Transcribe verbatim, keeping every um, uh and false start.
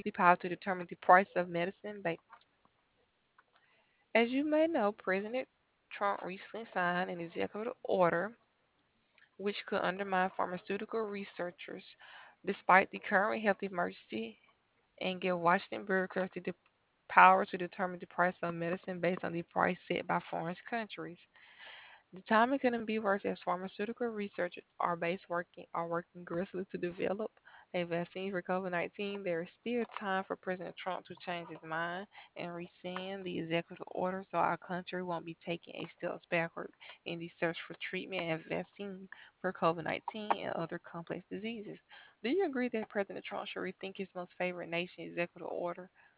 the power to determine the price of medicine. Ba- As you may know, President Trump recently signed an executive order which could undermine pharmaceutical researchers despite the current health emergency and give Washington bureaucrats the power to determine the price of medicine based on the price set by foreign countries. The timing couldn't be worse as pharmaceutical researchers are based working are working aggressively to develop a vaccine for COVID nineteen. There is still time for President Trump to change his mind and rescind the executive order so our country won't be taking a steps backward in the search for treatment and vaccine for COVID nineteen and other complex diseases. Do you agree that President Trump should rethink his most favored nation executive order?